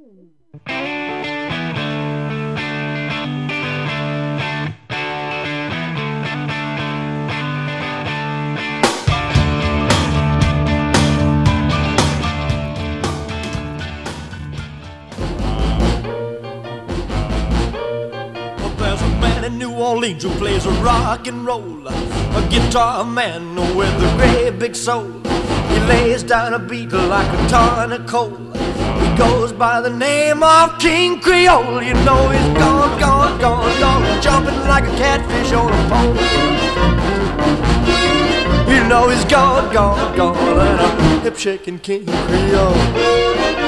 New Orleans who plays a rock and roll, a guitar man with a great big soul. He lays down a beat like a ton of coal. He goes by the name of King Creole. You know he's gone, gone, gone, gone, jumping like a catfish on a pole. You know he's gone, gone, gone, and a hip-shaking King Creole.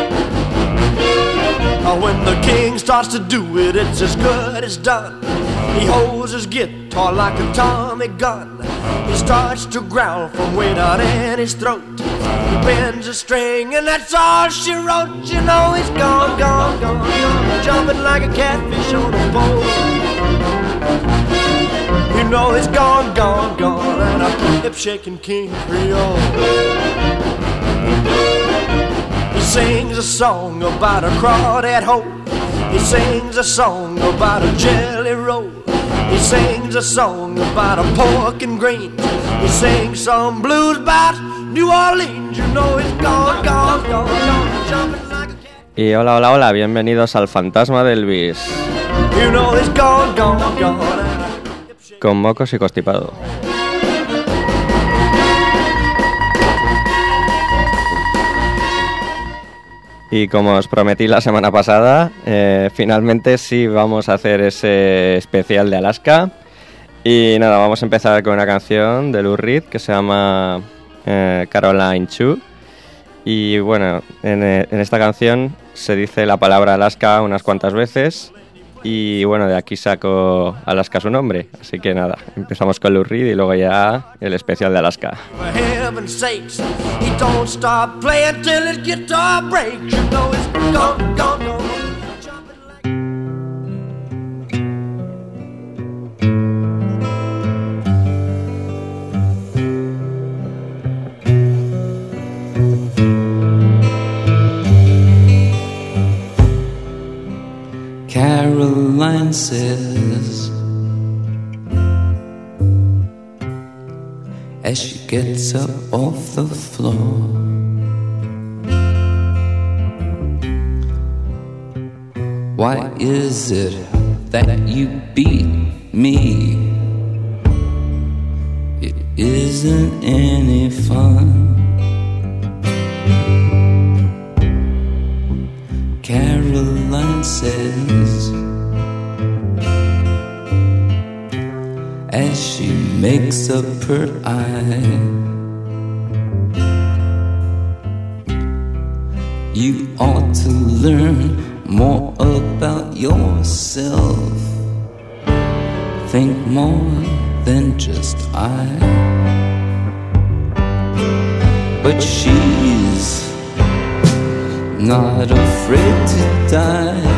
When the king starts to do it, it's as good as done. He holds his guitar like a Tommy gun. He starts to growl from way down in his throat. He bends a string and that's all she wrote. You know he's gone, gone, gone, gone, jumping like a catfish on a pole. You know he's gone, gone, gone, and a hip-shaking King Creole. He sings a song about a crawdad hole. He sings a song about a jelly roll. He sings a song about a pork and greens. He sings some blues about New Orleans. You know he's gone, gone, gone, gone, jumping like a cat. Y hola, hola, hola, bienvenidos al Fantasma de Elvis. You know he's gone, gone, gone. Con mocos y constipado. Y como os prometí la semana pasada, finalmente sí vamos a hacer ese especial de Alaska. Y nada, vamos a empezar con una canción de Lou Reed que se llama Caroline Chu. Y bueno, en esta canción se dice la palabra Alaska unas cuantas veces. Y bueno, de aquí saco Alaska su nombre. Así que nada, empezamos con Lou Reed y luego ya el especial de Alaska. Caroline says, as she gets up off the floor, why is it that you beat me? It isn't any fun. Caroline says, as she makes up her eye, you ought to learn more about yourself. Think more than just I. But she's not afraid to die.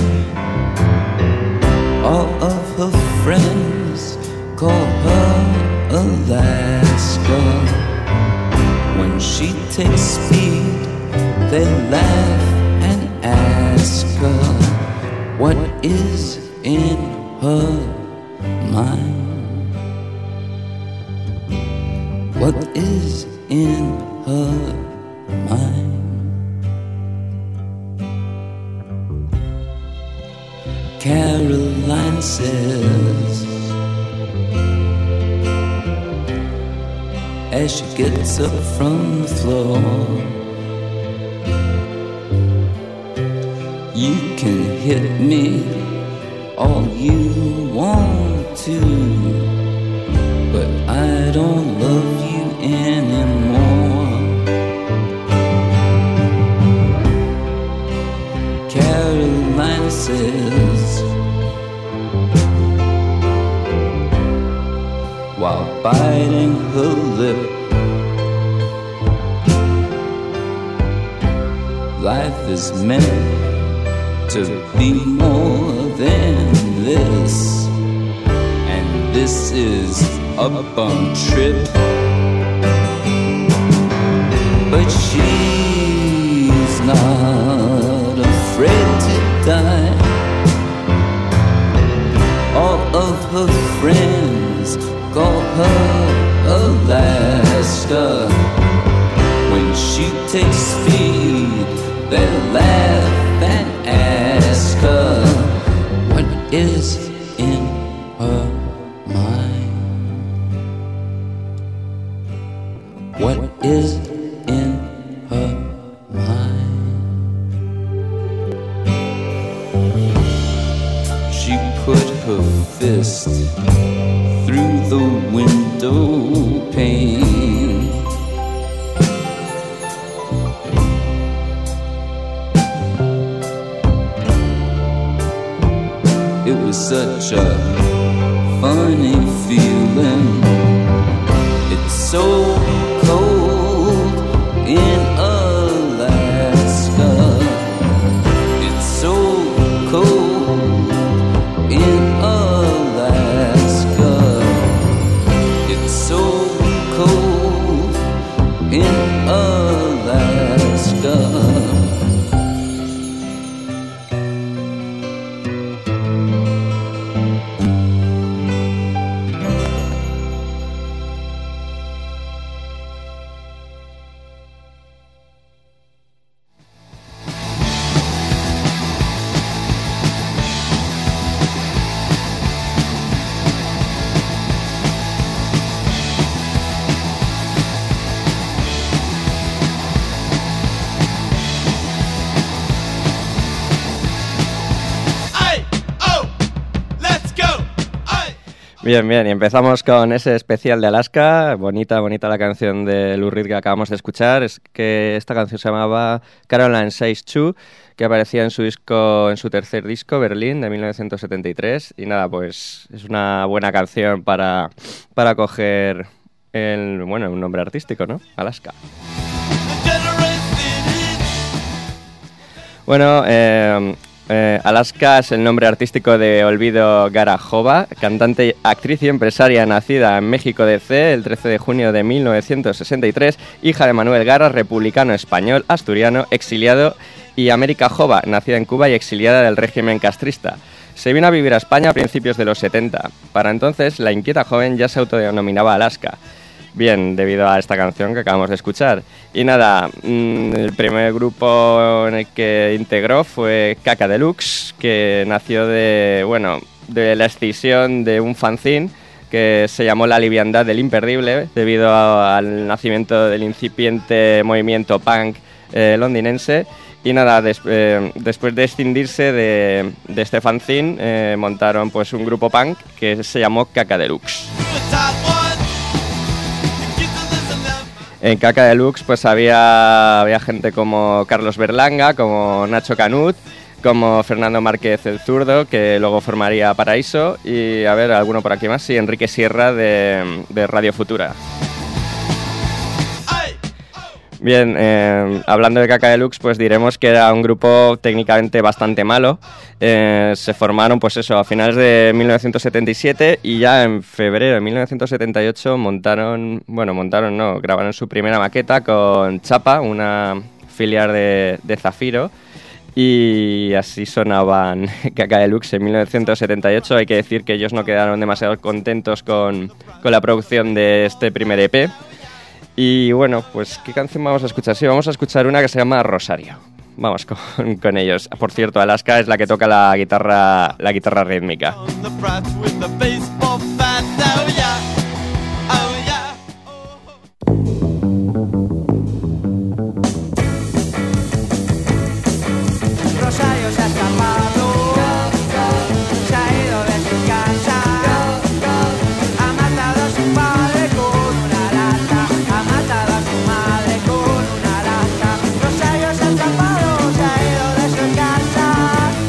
All of her friends call her Alaska. When she takes speed, they laugh and ask her, what is in her mind? What is in her mind? Caroline says, as she gets up from the floor, you can hit me all you want to, but I don't love you anymore. Caroline says, while biting her lip, life is meant to be more than this, and this is a bum trip. But she's not afraid her fist through the window pane. It was such a funny feeling. It's so cold in Alaska. It's so cold in Alaska. It's so cold in Alaska. Bien, bien, y empezamos con ese especial de Alaska. Bonita, bonita la canción de Lou Reed que acabamos de escuchar. Es que esta canción se llamaba Caroline Says 2, que aparecía en su disco, en su tercer disco, Berlín, de 1973. Y nada, pues es una buena canción para coger un nombre artístico, ¿no? Alaska. Bueno, Alaska es el nombre artístico de Olvido Garajova, cantante, actriz y empresaria nacida en México D.C. el 13 de junio de 1963, hija de Manuel Gara, republicano español, asturiano, exiliado, y América Jova, nacida en Cuba y exiliada del régimen castrista. Se vino a vivir a España a principios de los 70. Para entonces, la inquieta joven ya se autodenominaba Alaska. Bien, debido a esta canción que acabamos de escuchar. Y nada, el primer grupo en el que integró fue Caca Deluxe, que nació de la escisión de un fanzine que se llamó La Liviandad del Imperdible, debido al nacimiento del incipiente movimiento punk londinense. Y nada, después de escindirse de este fanzine, montaron pues un grupo punk que se llamó Caca Deluxe. En Caca Deluxe pues había gente como Carlos Berlanga, como Nacho Canut, como Fernando Márquez el Zurdo, que luego formaría Paraíso, y a ver, alguno por aquí más, sí, Enrique Sierra de Radio Futura. Bien, hablando de Caca Deluxe, pues diremos que era un grupo técnicamente bastante malo. Se formaron, pues eso, a finales de 1977 y ya en febrero de 1978 grabaron su primera maqueta con Chapa, una filial de Zafiro, y así sonaban Caca Deluxe en 1978. Hay que decir que ellos no quedaron demasiado contentos con la producción de este primer EP. Y bueno, pues ¿qué canción vamos a escuchar? Sí, vamos a escuchar una que se llama Rosario. Vamos con ellos. Por cierto, Alaska es la que toca la guitarra rítmica. Rosario se ha escapado, se ha ido de su casa, ha matado a su padre con una lata, ha matado a su madre con una lata. Rosario se ha escapado, se ha ido de su casa.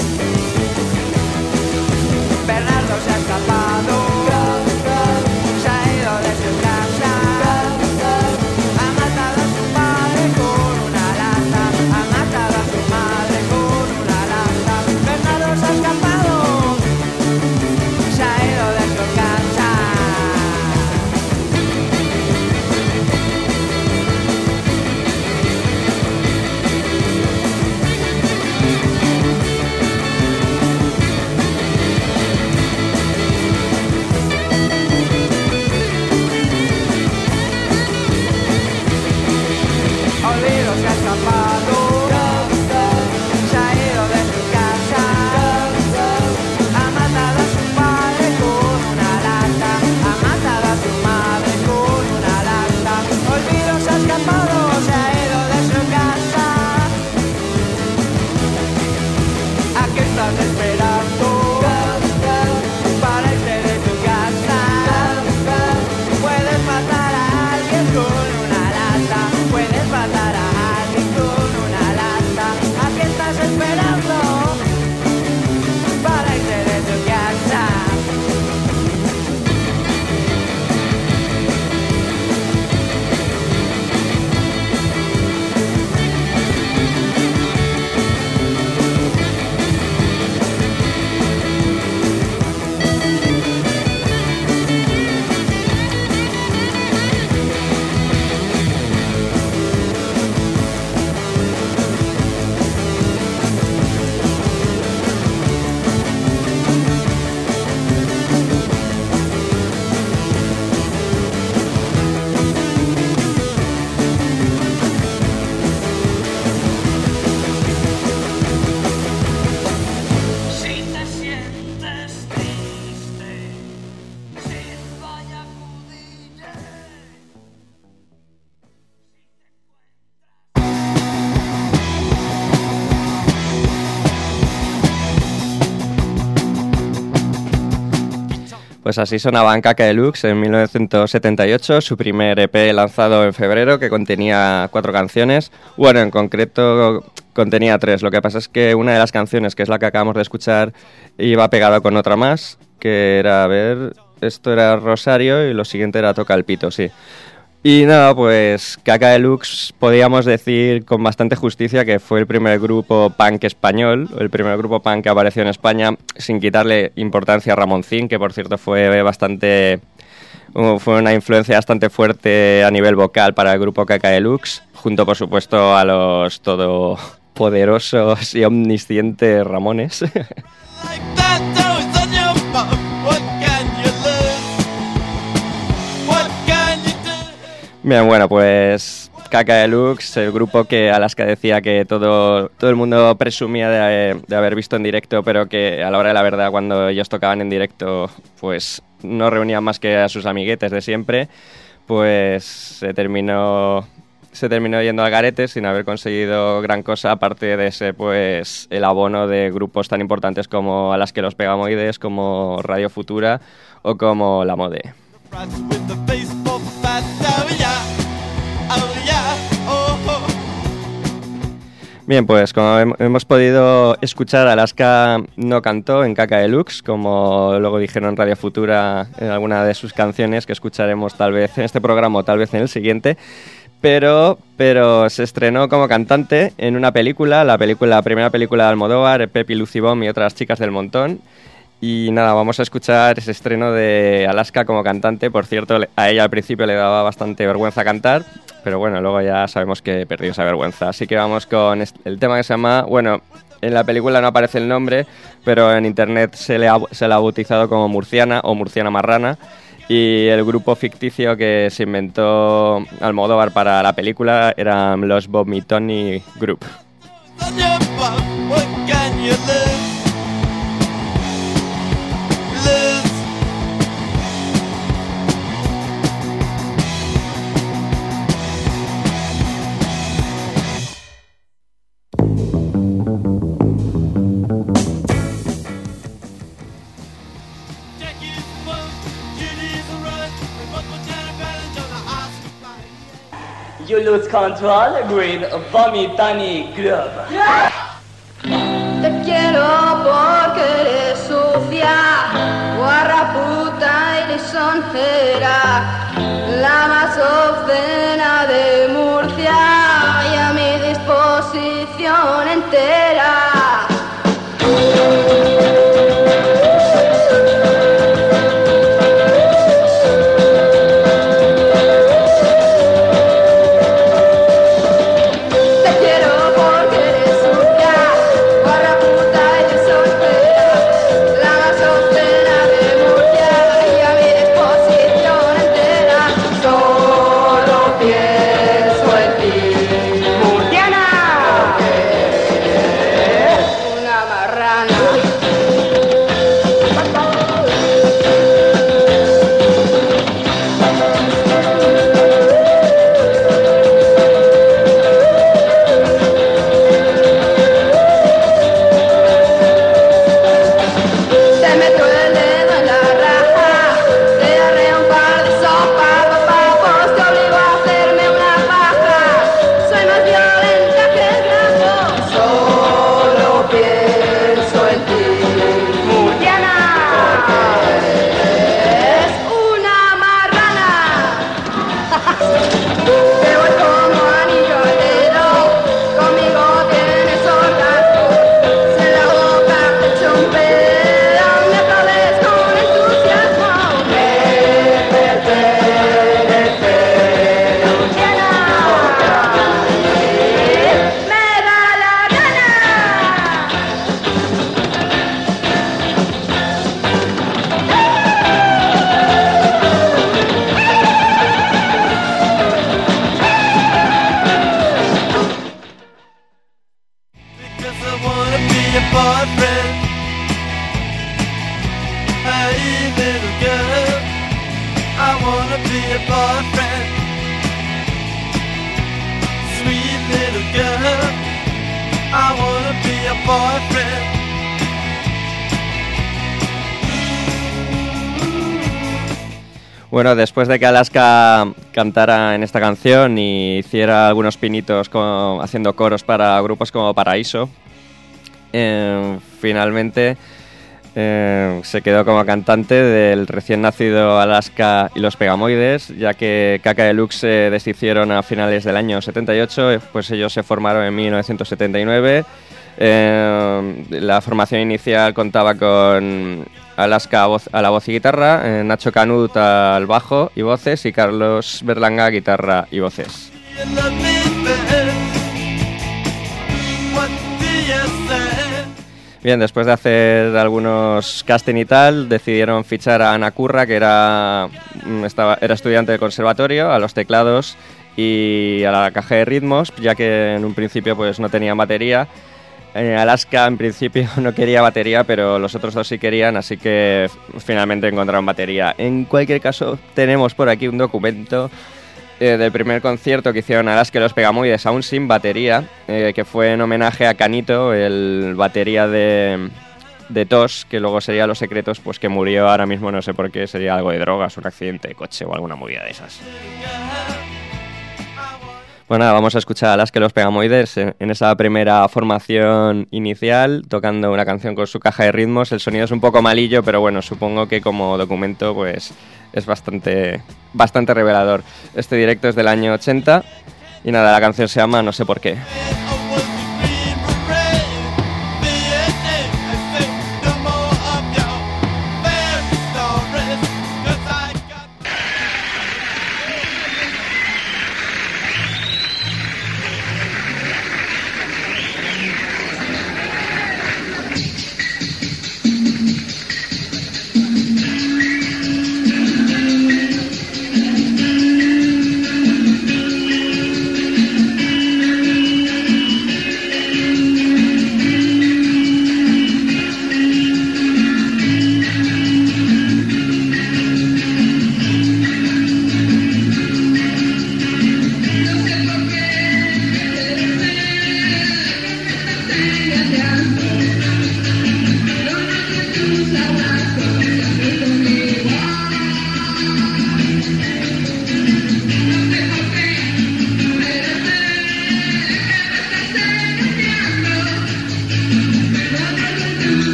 Bernardo se ha escapado, se estás esperando para irte de tu casa? Si te sientes triste, silba y acudille. Pues así sonaban Caca Deluxe en 1978, su primer EP lanzado en febrero, que contenía 4 canciones. Bueno, en concreto contenía 3. Lo que pasa es que una de las canciones, que es la que acabamos de escuchar, iba pegada con otra más, que era, a ver, esto era Rosario y lo siguiente era Toca el Pito, sí. Y nada, pues Caca Deluxe podíamos decir con bastante justicia que fue el primer grupo punk español, el primer grupo punk que apareció en España, sin quitarle importancia a Ramoncín, que por cierto fue una influencia bastante fuerte a nivel vocal para el grupo Caca Deluxe, junto por supuesto a los todopoderosos y omniscientes Ramones. Bien, bueno, pues Caca Deluxe, el grupo que Alaska decía que todo el mundo presumía de haber visto en directo, pero que a la hora de la verdad, cuando ellos tocaban en directo, pues no reunían más que a sus amiguetes de siempre, pues se terminó yendo al garete sin haber conseguido gran cosa, aparte de ese, pues, el abono de grupos tan importantes como Alaska y los Pegamoides, como Radio Futura o como La Mode. Bien, pues como hemos podido escuchar, Alaska no cantó en Caca Deluxe, como luego dijeron en Radio Futura en alguna de sus canciones, que escucharemos tal vez en este programa o tal vez en el siguiente, pero se estrenó como cantante en una película, la primera película de Almodóvar, Pepi, Lucy Bomb y otras chicas del montón. Y nada, vamos a escuchar ese estreno de Alaska como cantante. Por cierto, a ella al principio le daba bastante vergüenza cantar, pero bueno, luego ya sabemos que perdió esa vergüenza. Así que vamos con el tema que se llama... Bueno, en la película no aparece el nombre, pero en internet se le ha bautizado como Murciana o Murciana Marrana. Y el grupo ficticio que se inventó Almodóvar para la película eran los Vomitoni Group. You lose control with Vomitani Club. Te quiero porque eres sucia, guarra, puta y lisonjera, la más obscena de Murcia y a mi disposición entera. Yeah. I wanna be a boyfriend. Hey, little girl, I wanna be a boyfriend. Sweet little girl, I wanna be a boyfriend. Bueno, después de que Alaska cantara en esta canción y hiciera algunos pinitos haciendo coros para grupos como Paraíso, finalmente se quedó como cantante del recién nacido Alaska y los Pegamoides, ya que Kaka Deluxe se deshicieron a finales del año 78, pues ellos se formaron en 1979. La formación inicial contaba con Alaska a la voz y guitarra, Nacho Canut al bajo y voces y Carlos Berlanga guitarra y voces. Bien, después de hacer algunos casting y tal, decidieron fichar a Ana Curra, que era estudiante de conservatorio, a los teclados y a la caja de ritmos, ya que en un principio pues no tenía batería. Alaska en principio no quería batería, pero los otros dos sí querían, así que finalmente encontraron batería. En cualquier caso, tenemos por aquí un documento del primer concierto que hicieron Alaska y los Pegamoides aún sin batería, que fue en homenaje a Canito, el batería de TOS, que luego sería Los Secretos, pues que murió ahora mismo, no sé por qué, sería algo de drogas, un accidente de coche o alguna movida de esas. Bueno, nada, vamos a escuchar a Alaska y los Pegamoides en esa primera formación inicial, tocando una canción con su caja de ritmos. El sonido es un poco malillo, pero bueno, supongo que como documento pues es bastante revelador. Este directo es del año 80 y nada, la canción se llama No sé por qué.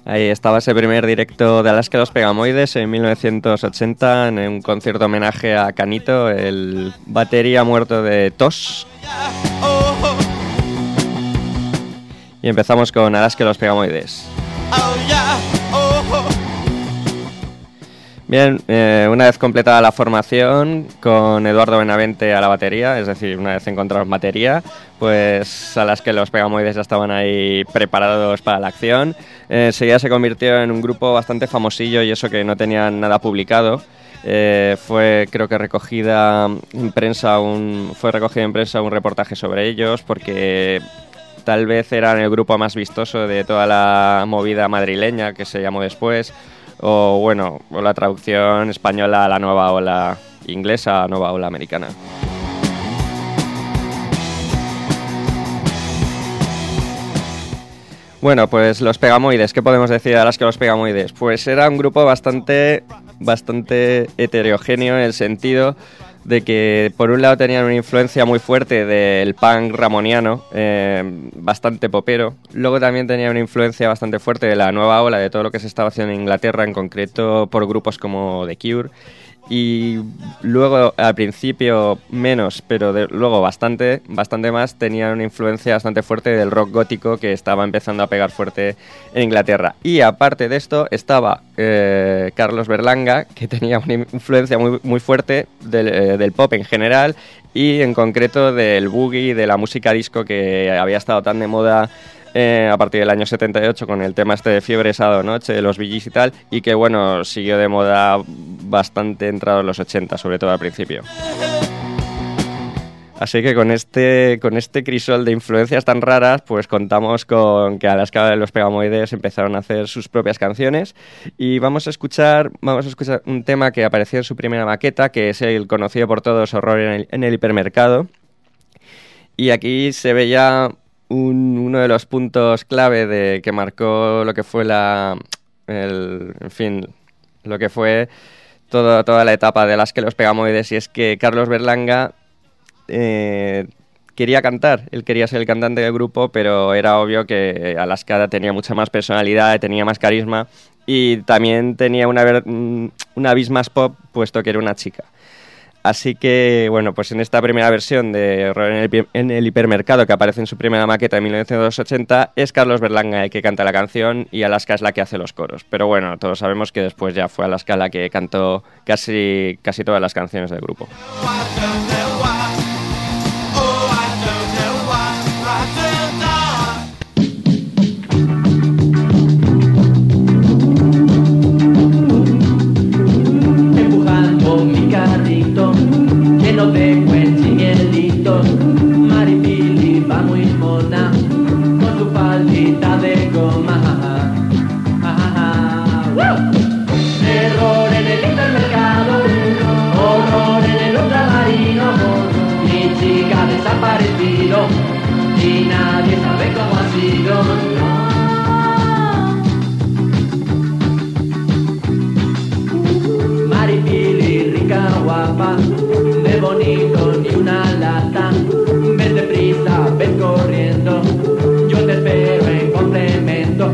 Ahí estaba ese primer directo de Alaska Los Pegamoides en 1980 en un concierto homenaje a Canito, el batería muerto de tos. Y empezamos con Alaska Los Pegamoides. Bien, una vez completada la formación con Eduardo Benavente a la batería, es decir, una vez encontrados batería, pues a las que los Pegamoides ya estaban ahí preparados para la acción. Enseguida se convirtió en un grupo bastante famosillo y eso que no tenían nada publicado. Fue creo que recogida en prensa un reportaje sobre ellos porque tal vez eran el grupo más vistoso de toda la movida madrileña que se llamó después. O bueno, o la traducción española a la nueva ola inglesa, a nueva ola americana. Bueno, pues los Pegamoides, ¿qué podemos decir de Alaska Los Pegamoides? Pues era un grupo bastante heterogéneo en el sentido de que por un lado tenían una influencia muy fuerte del punk ramoniano, bastante popero. Luego también tenían una influencia bastante fuerte de la nueva ola, de todo lo que se estaba haciendo en Inglaterra, en concreto por grupos como The Cure. Y luego, al principio menos, pero luego bastante más, tenían una influencia bastante fuerte del rock gótico que estaba empezando a pegar fuerte en Inglaterra. Y aparte de esto estaba Carlos Berlanga, que tenía una influencia muy fuerte del pop en general y en concreto del boogie, de la música disco que había estado tan de moda a partir del año 78 con el tema este de Fiebre Sábado Noche, de los Bee Gees y tal, y que bueno, siguió de moda bastante entrado en los 80, sobre todo al principio. Así que con este crisol de influencias tan raras, pues contamos con que Alaska Los Pegamoides empezaron a hacer sus propias canciones y vamos a escuchar un tema que apareció en su primera maqueta, que es el conocido por todos, Horror en el hipermercado. Y aquí se veía uno de los puntos clave que marcó lo que fue lo que fue toda la etapa de Alaska Los Pegamoides, y es que Carlos Berlanga quería cantar, él quería ser el cantante del grupo, pero era obvio que Alaska tenía mucha más personalidad, tenía más carisma y también tenía una vis más pop, puesto que era una chica. Así que, bueno, pues en esta primera versión de Horror en el hipermercado, que aparece en su primera maqueta en 1980, es Carlos Berlanga el que canta la canción y Alaska es la que hace los coros. Pero bueno, todos sabemos que después ya fue Alaska la que cantó casi todas las canciones del grupo. Lleno de cuentos y mielitos, Maripili va muy mona con su faldita de goma. Terror en el hipermercado, horror en el ultramarino, mi chica ha desaparecido y nadie sabe cómo ha sido. Maripili, rica, guapa, de bonito ni una lata. Ven deprisa, ven corriendo, yo te espero en complemento.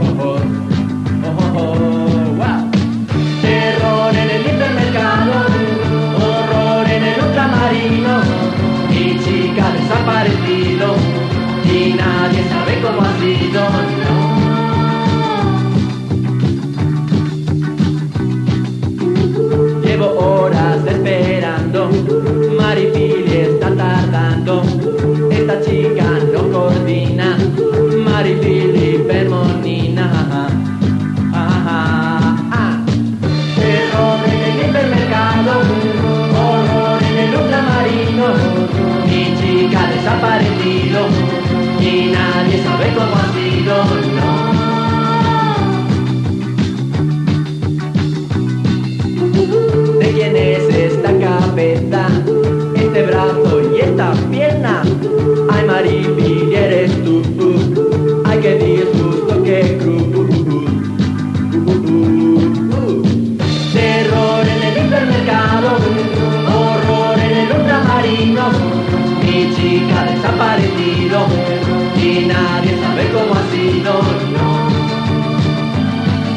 Wow. Terror en el hipermercado, horror en el ultramarino, mi chica ha desaparecido y nadie sabe cómo ha sido. Llevo horas esperando, Maripili está tardando, esta chica no coordina, Maripili fermonina. Terror en el hipermercado, horror en el ultramarino, mi chica ha desaparecido y nadie sabe cómo ha sido, no. ¿De quién es esta cabeza, este brazo y esta pierna? Ay, Maripili, eres tú. Ay, qué disgusto, qué cruz. Terror en el hipermercado, horror en el ultramarino, mi chica ha desaparecido y nadie sabe cómo ha sido, no.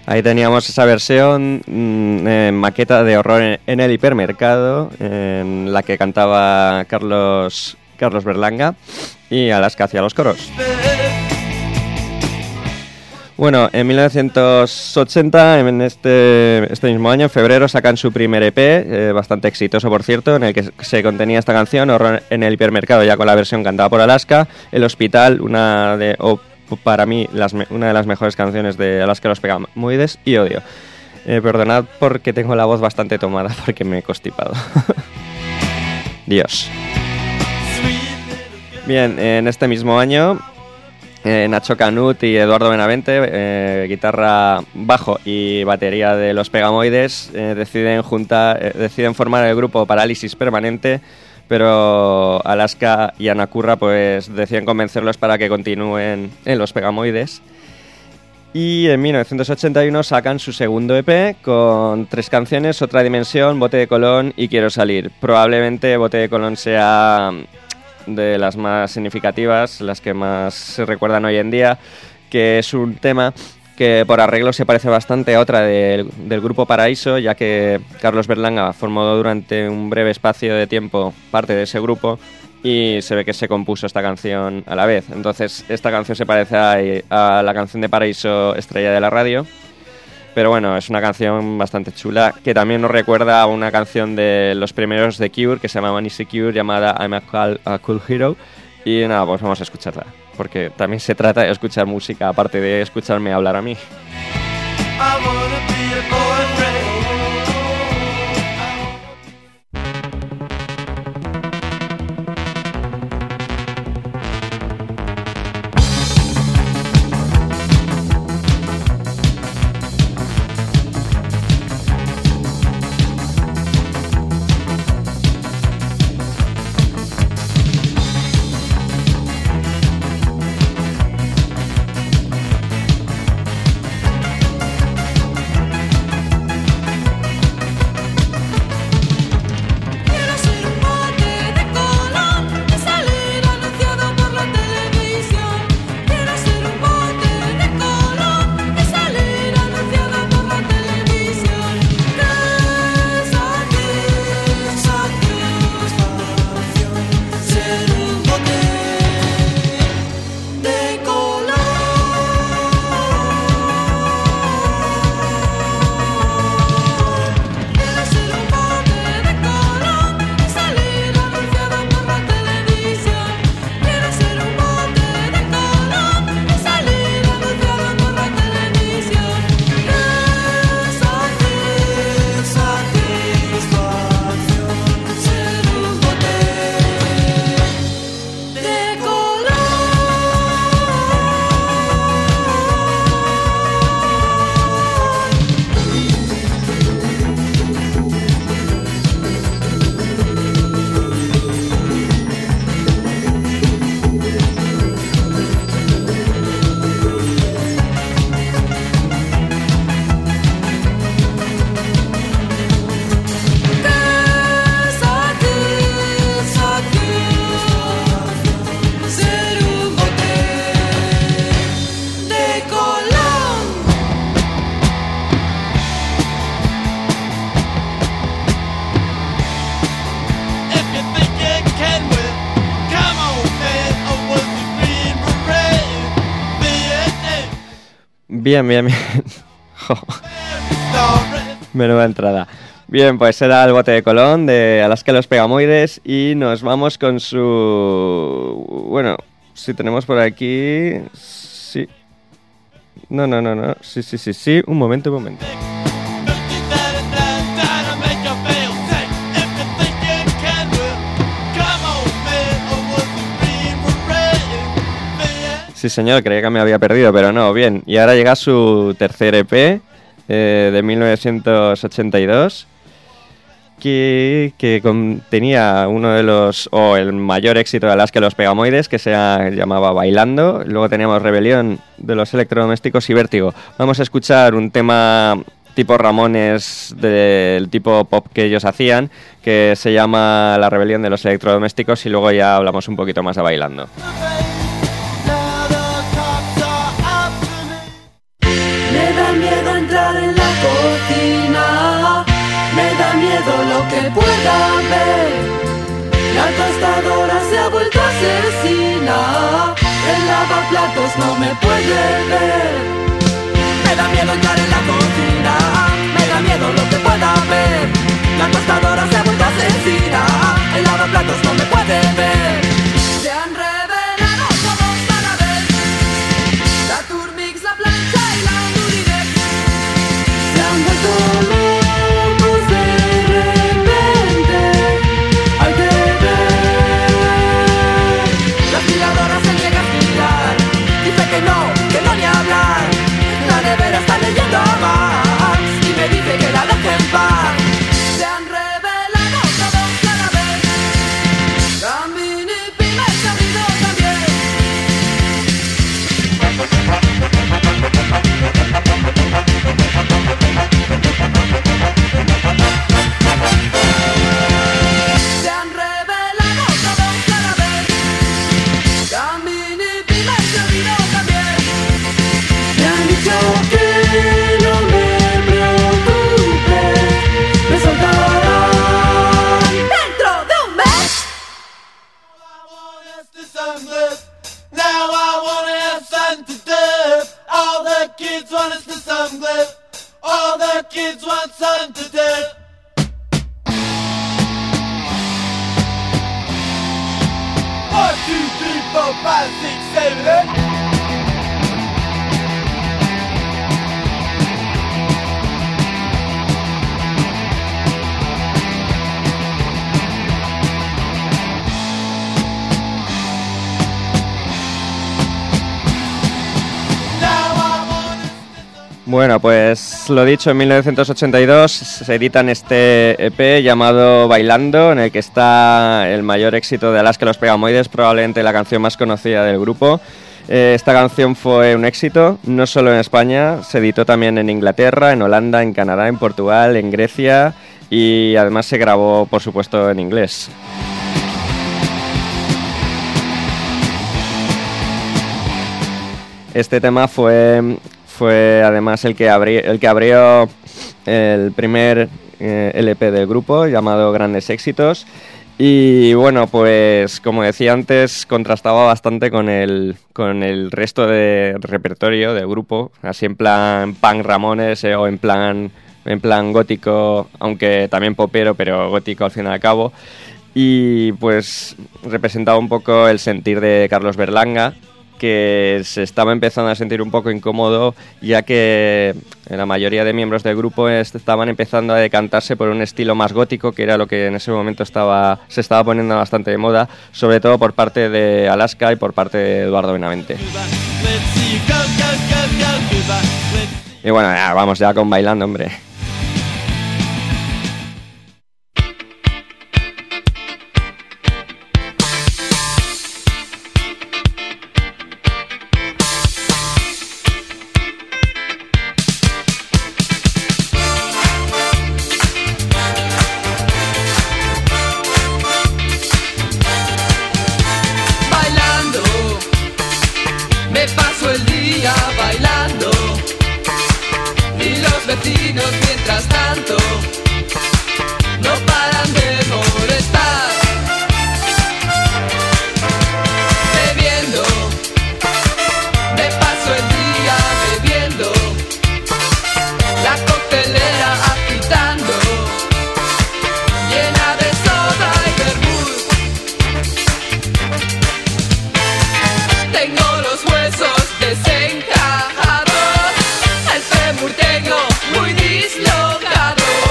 Ahí teníamos esa versión maqueta de Horror en el hipermercado, en la que cantaba Carlos Berlanga y Alaska hacía los coros. Bueno, en 1980, en este mismo año, en febrero, sacan su primer EP, bastante exitoso por cierto, en el que se contenía esta canción, Horror en el hipermercado, ya con la versión cantada por Alaska, El Hospital, para mí una de las mejores canciones de Alaska los Pegamoides, y Odio. Perdonad porque tengo la voz bastante tomada porque me he constipado. Dios. Bien, en este mismo año, Nacho Canut y Eduardo Benavente, guitarra, bajo y batería de los Pegamoides, deciden formar el grupo Parálisis Permanente, pero Alaska y Ana Curra pues deciden convencerlos para que continúen en los Pegamoides. Y en 1981 sacan su segundo EP con 3 canciones, Otra Dimensión, Bote de Colón y Quiero Salir. Probablemente Bote de Colón sea de las más significativas, las que más se recuerdan hoy en día, que es un tema que por arreglo se parece bastante a otra del grupo Paraíso, ya que Carlos Berlanga formó durante un breve espacio de tiempo parte de ese grupo y se ve que se compuso esta canción a la vez. Entonces esta canción se parece a la canción de Paraíso, Estrella de la Radio, pero bueno, es una canción bastante chula que también nos recuerda a una canción de los primeros de Cure que se llamaba Insecure, llamada I'm a Cool Hero. Y nada, pues vamos a escucharla, porque también se trata de escuchar música, aparte de escucharme hablar a mí. Bien. Jo. Menuda entrada. Bien, pues era el Bote de Colón de Alaska los Pegamoides y nos vamos con su... Bueno, si tenemos por aquí... Sí. No. Sí. Un momento. Sí, señor, creía que me había perdido, pero no, bien. Y ahora llega su tercer EP de 1982, que contenía uno de los, el mayor éxito de Alaska los Pegamoides, que se llamaba Bailando. Luego teníamos Rebelión de los Electrodomésticos y Vértigo. Vamos a escuchar un tema tipo Ramones, del tipo pop que ellos hacían, que se llama La Rebelión de los Electrodomésticos, y luego ya hablamos un poquito más de Bailando. Me da miedo entrar pueda ver. La tostadora se ha vuelto asesina. El lavaplatos no me puede ver. Me da miedo entrar en la cocina. Me da miedo lo que pueda ver. La tostadora se ha vuelto asesina. El lavaplatos no me puede ver. Se han revelado todos a la vez. La Turmix, la plancha y la Duridex. Se han vuelto locos de repente. Hay que ver. La aspiradora se niega a aspirar. Dice que no ni hablar. La nevera está leyendo a Max y me dice que la deje en paz. Se han revelado todos a la vez. La mini pyme se ha abrido también. Se han revelado todos a la vez. La mini pyme se ha abrido también. Me han dicho que no me preocupe, me soltarán dentro de un mes. Now I wanna have something to do. All the kids want us to some glue. All the kids want something to do. 1, 2, 3, 4, 5, 6, 7, 8. Bueno, pues lo dicho, en 1982 se editan este EP llamado Bailando, en el que está el mayor éxito de Alaska y los Pegamoides, probablemente la canción más conocida del grupo. Esta canción fue un éxito, no solo en España, se editó también en Inglaterra, en Holanda, en Canadá, en Portugal, en Grecia y además se grabó, por supuesto, en inglés. Este tema fue además el que abrió el primer LP del grupo, llamado Grandes Éxitos. Y bueno, pues como decía antes, contrastaba bastante con el resto de repertorio del grupo, así en plan punk Ramones o en plan gótico, aunque también popero, pero gótico al fin y al cabo. Y pues representaba un poco el sentir de Carlos Berlanga, que se estaba empezando a sentir un poco incómodo, ya que la mayoría de miembros del grupo estaban empezando a decantarse por un estilo más gótico, que era lo que en ese momento se estaba poniendo bastante de moda, sobre todo por parte de Alaska y por parte de Eduardo Benavente. Y bueno, ya, vamos ya con Bailando, hombre. Tengo muy dislocado.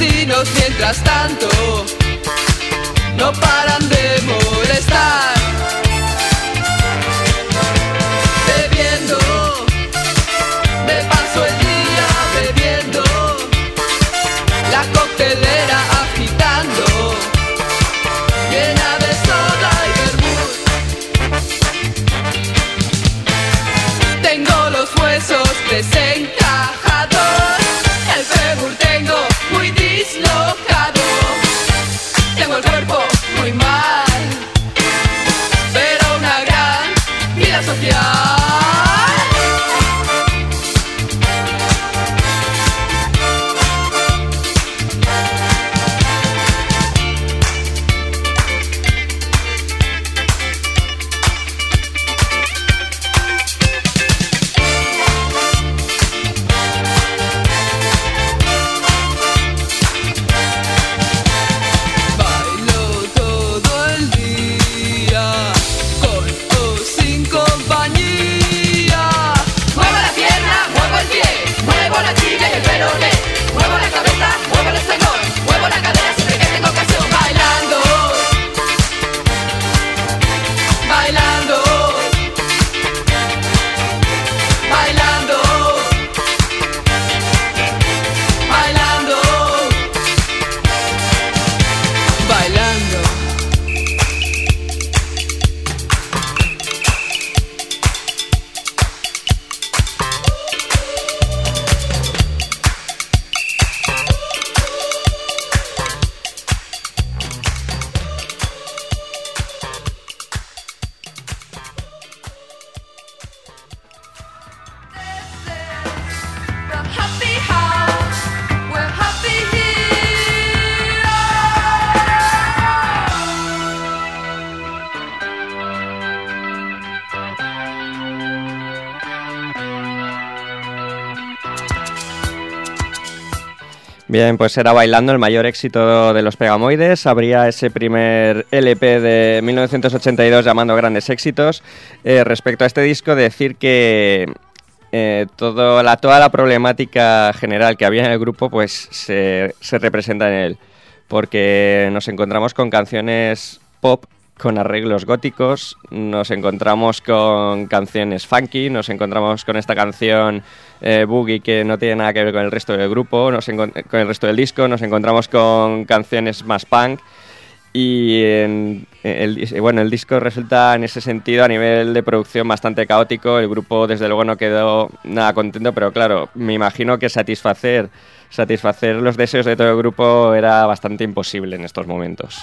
vecinos mientras tanto no paran de molestar. Bebiendo, me paso el día bebiendo, la coctelera agitando, llena de soda y vermut. Tengo los huesos desencajados, el fémur tengo muy dislocado, tengo el cuerpo muy mal, pero una gran vida social. Bien, pues era Bailando, el mayor éxito de los Pegamoides. Habría ese primer LP de 1982 llamando Grandes Éxitos. Respecto a este disco, decir que toda la problemática general que había en el grupo pues se representa en él. Porque nos encontramos con canciones pop con arreglos góticos, nos encontramos con canciones funky, nos encontramos con esta canción boogie que no tiene nada que ver con el resto del grupo, con el resto del disco, nos encontramos con canciones más punk y el disco resulta en ese sentido a nivel de producción bastante caótico. El grupo desde luego no quedó nada contento, pero claro, me imagino que satisfacer los deseos de todo el grupo era bastante imposible en estos momentos.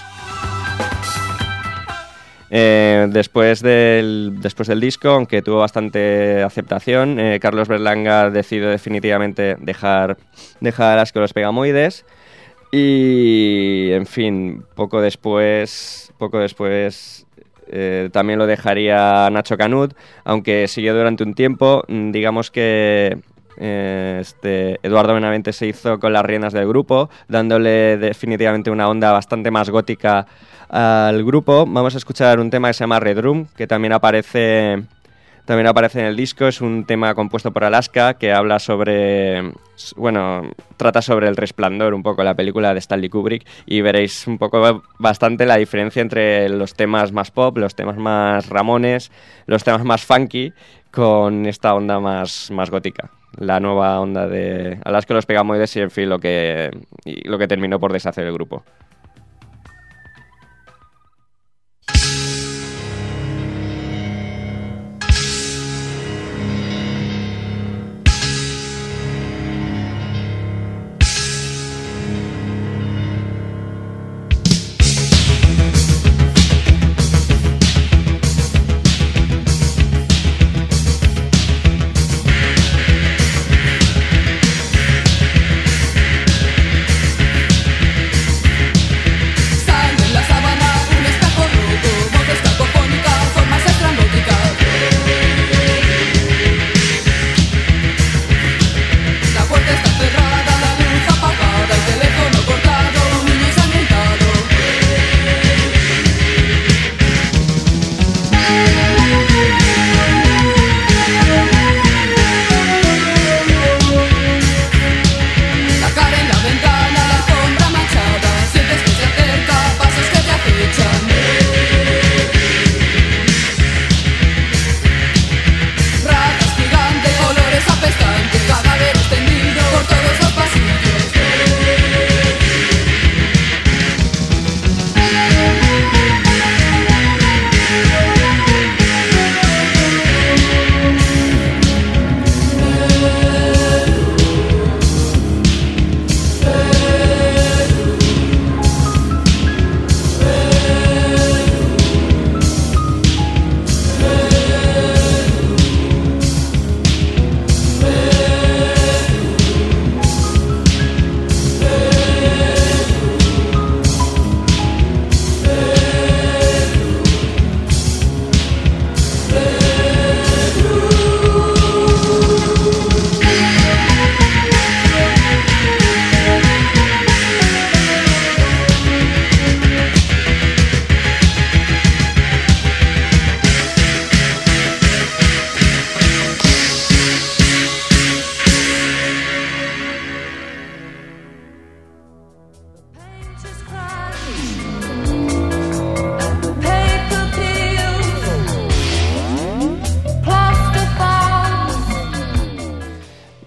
Después del disco, aunque tuvo bastante aceptación, Carlos Berlanga decidió definitivamente dejar Asco los Pegamoides y, en fin, poco después también lo dejaría Nacho Canut, aunque siguió durante un tiempo. Digamos que Eduardo Benavente se hizo con las riendas del grupo, dándole definitivamente una onda bastante más gótica al grupo. Vamos a escuchar un tema que se llama Red Room, que también aparece en el disco. Es un tema compuesto por Alaska que habla trata sobre El Resplandor, un poco la película de Stanley Kubrick, y veréis un poco bastante la diferencia entre los temas más pop, los temas más Ramones, los temas más funky, con esta onda más gótica. La nueva onda de Alaska los Pegamoides y, en fin, lo que terminó por deshacer el grupo.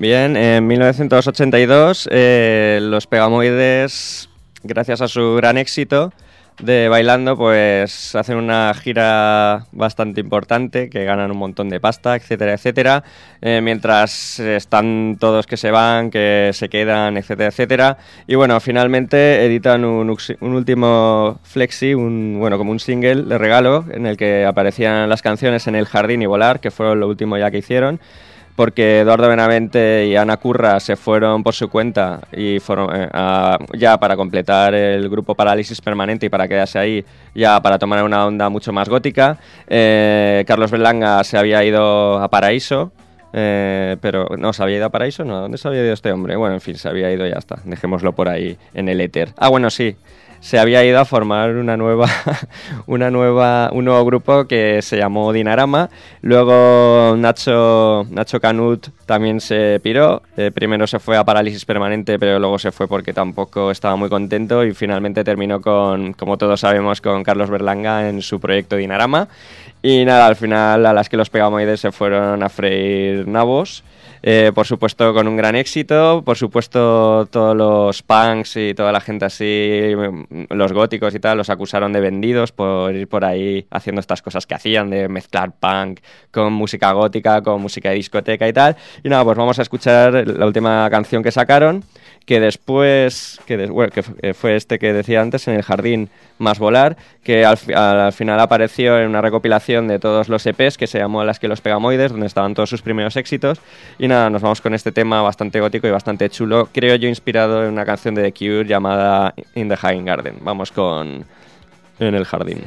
Bien, en 1982 los Pegamoides, gracias a su gran éxito de Bailando, pues hacen una gira bastante importante, que ganan un montón de pasta, etcétera, etcétera, mientras están todos que se van, que se quedan, etcétera, etcétera. Y bueno, finalmente editan un último flexi, como un single de regalo, en el que aparecían las canciones En el jardín y Volar, que fueron lo último ya que hicieron, porque Eduardo Benavente y Ana Curra se fueron por su cuenta y fueron ya para completar el grupo Parálisis Permanente y para quedarse ahí, ya para tomar una onda mucho más gótica. Carlos Berlanga se había ido a Paraíso, pero no, ¿se había ido a Paraíso? No, ¿dónde se había ido este hombre? Bueno, en fin, se había ido y ya está, dejémoslo por ahí en el éter. Ah, bueno, sí. Se había ido a formar un nuevo grupo que se llamó Dinarama. Luego Nacho Canut también se piró. Primero se fue a Parálisis Permanente, pero luego se fue porque tampoco estaba muy contento y finalmente terminó como todos sabemos, con Carlos Berlanga en su proyecto Dinarama. Y nada, al final a las que los Pegamoides se fueron a freír nabos. Por supuesto con un gran éxito, por supuesto todos los punks y toda la gente así, los góticos y tal, los acusaron de vendidos por ir por ahí haciendo estas cosas que hacían, de mezclar punk con música gótica, con música de discoteca y tal. Y nada, pues vamos a escuchar la última canción que sacaron, que después, que fue este que decía antes, En el jardín más Volar, que al final apareció en una recopilación de todos los EPs que se llamó Las que los Pegamoides, donde estaban todos sus primeros éxitos. Y nada, nos vamos con este tema bastante gótico y bastante chulo, creo yo inspirado en una canción de The Cure llamada In the High Garden. Vamos con En el jardín.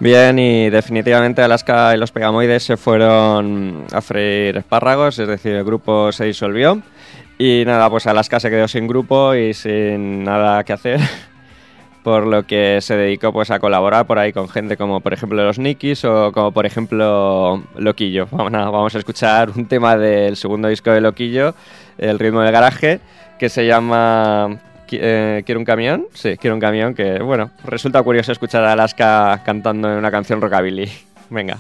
Bien, y definitivamente Alaska y los Pegamoides se fueron a freír espárragos, es decir, el grupo se disolvió. Y nada, pues Alaska se quedó sin grupo y sin nada que hacer, por lo que se dedicó pues a colaborar por ahí con gente como por ejemplo los Nikis o como por ejemplo Loquillo. Vamos a escuchar un tema del segundo disco de Loquillo, El ritmo del garaje, que se llama ¿Quiero un camión? Sí, Quiero un camión, que bueno, resulta curioso escuchar a Alaska cantando en una canción rockabilly. Venga.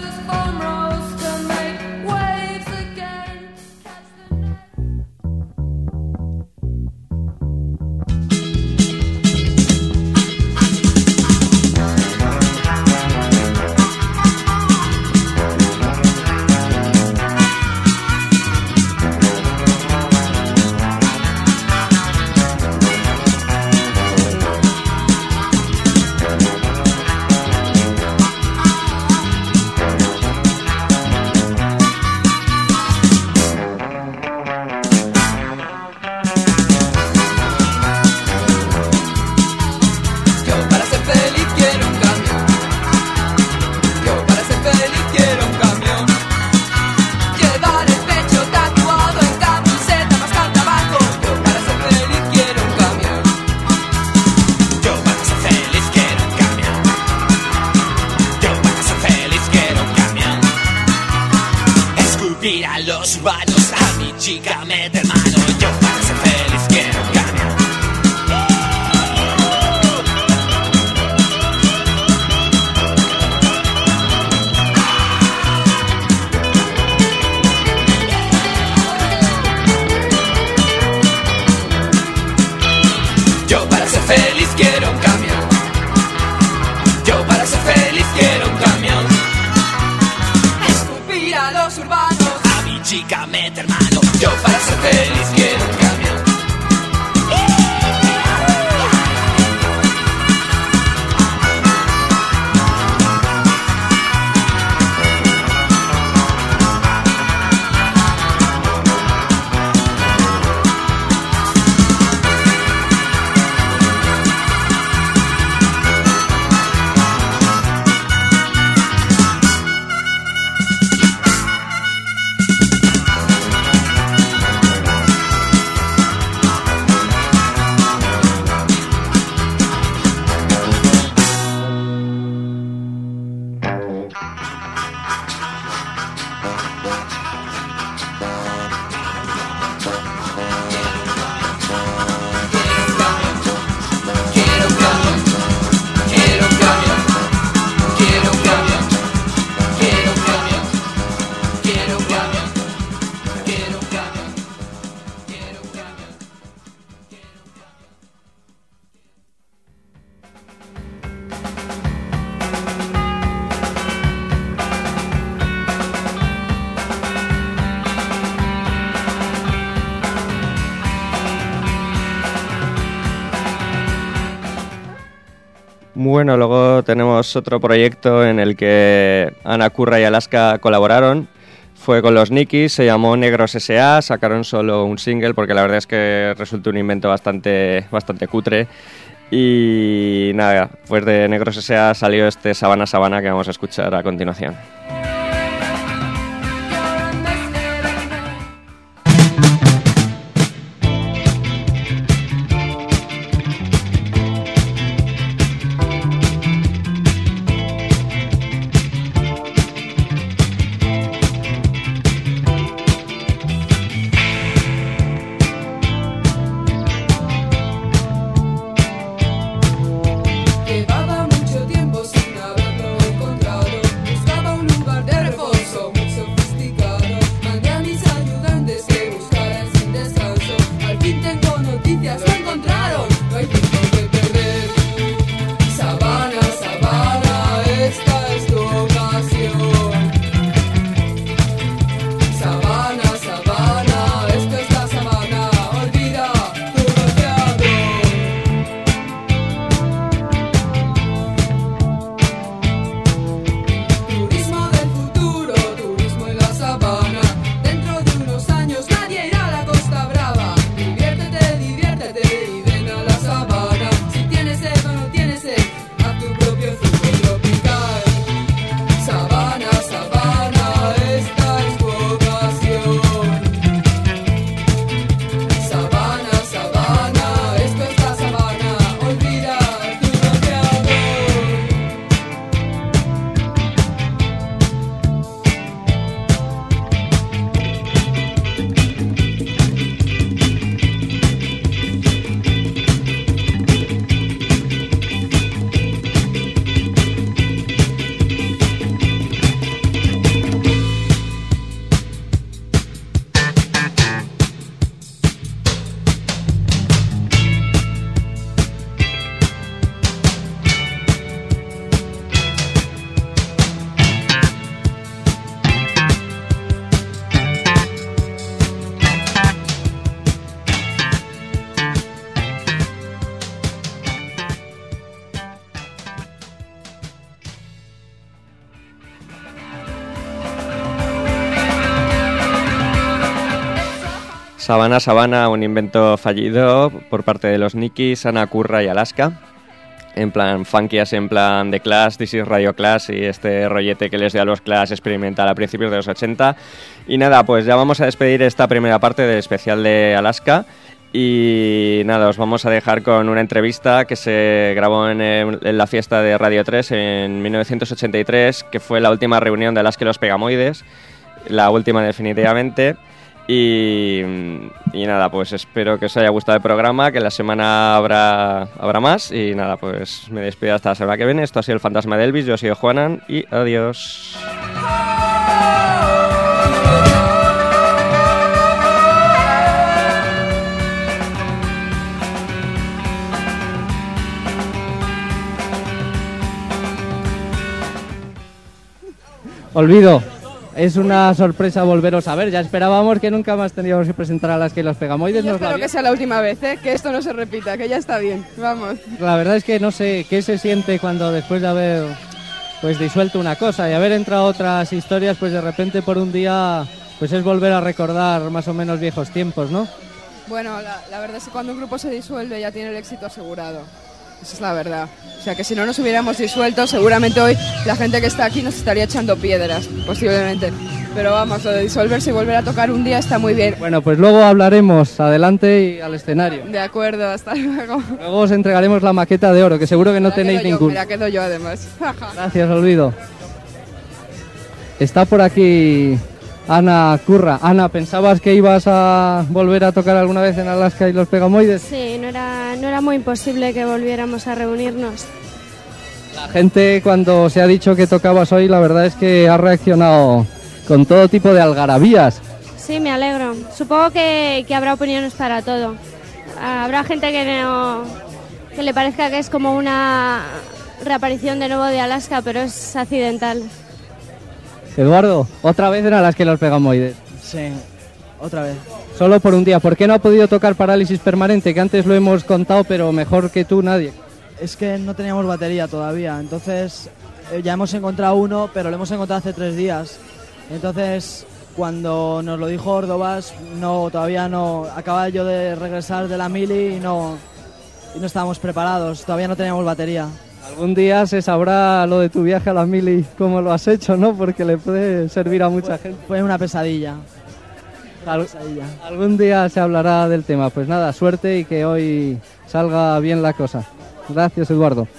Los baños a mi chica mete mano. Yo para ser feliz quiero un camión. Yo para ser feliz quiero un camión. Yo para ser feliz quiero un camión. Escupir a los urbanos. Chica, mete hermano, yo para ser feliz quiero un camión. Bueno, luego tenemos otro proyecto en el que Ana Curra y Alaska colaboraron. Fue con los Nikis, se llamó Negros S.A., sacaron solo un single porque la verdad es que resultó un invento bastante cutre. Y nada, pues de Negros S.A. salió este Sabana Sabana que vamos a escuchar a continuación. Llevaba mucho tiempo sin haberlo encontrado. Buscaba un lugar Savannah Savannah, un invento fallido por parte de los Nikis, Ana Curra y Alaska. En plan funky, así en plan de Clash, This is Radio Clash y este rollete que les dio a los Clash experimental a principios de los 80. Y nada, pues ya vamos a despedir esta primera parte del especial de Alaska. Y nada, os vamos a dejar con una entrevista que se grabó en la fiesta de Radio 3 en 1983, que fue la última reunión de Alaska y los Pegamoides, la última definitivamente. Y nada, pues espero que os haya gustado el programa, que la semana habrá más. Y nada, pues me despido hasta la semana que viene. Esto ha sido El Fantasma de Elvis, yo soy Juanan y adiós. Olvido, es una sorpresa volveros a ver. Ya esperábamos que nunca más tendríamos que presentar a Alaska y los Pegamoides. Yo espero que sea la última vez, que esto no se repita, que ya está bien, vamos. La verdad es que no sé qué se siente cuando después de haber pues disuelto una cosa y haber entrado otras historias, pues de repente por un día pues es volver a recordar más o menos viejos tiempos, ¿no? Bueno, la verdad es que cuando un grupo se disuelve ya tiene el éxito asegurado. Esa es la verdad. O sea, que si no nos hubiéramos disuelto, seguramente hoy la gente que está aquí nos estaría echando piedras, posiblemente. Pero vamos, lo de disolverse y volver a tocar un día está muy bien. Bueno, pues luego hablaremos. Adelante y al escenario. De acuerdo, hasta luego. Luego os entregaremos la maqueta de oro, que seguro que no tenéis ninguna. Me la quedo yo, además. Gracias, Olvido. Está por aquí Ana Curra. Ana, ¿pensabas que ibas a volver a tocar alguna vez en Alaska y los Pegamoides? Sí, no era muy imposible que volviéramos a reunirnos. La gente, cuando se ha dicho que tocabas hoy, la verdad es que ha reaccionado con todo tipo de algarabías. Sí, me alegro. Supongo que habrá opiniones para todo. Habrá gente que le parezca que es como una reaparición de nuevo de Alaska, pero es accidental. Eduardo, otra vez en Alaska y los Pegamoides. Sí, otra vez. Solo por un día. ¿Por qué no ha podido tocar Parálisis Permanente? Que antes lo hemos contado, pero mejor que tú nadie. Es que no teníamos batería todavía, entonces ya hemos encontrado uno, pero lo hemos encontrado hace 3 días. Entonces, cuando nos lo dijo Ordovás, todavía no. Acababa yo de regresar de la mili y no estábamos preparados, todavía no teníamos batería. Algún día se sabrá lo de tu viaje a la mili, cómo lo has hecho, ¿no? Porque le puede servir a mucha gente. Fue una pesadilla. Algún día se hablará del tema. Pues nada, suerte y que hoy salga bien la cosa. Gracias, Eduardo.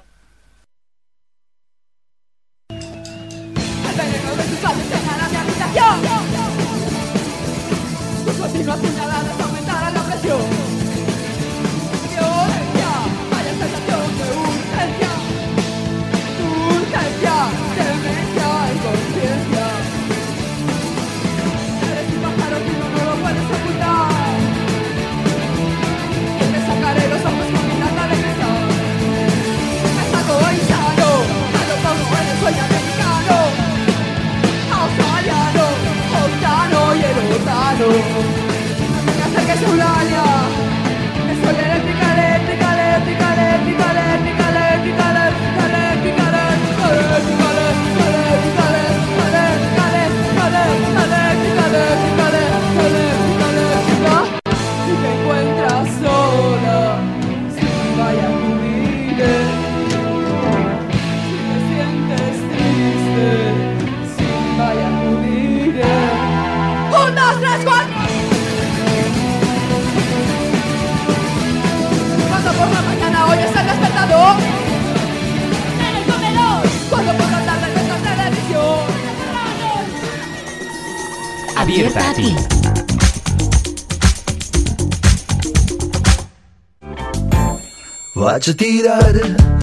Abierta a ti. Vaig a tirar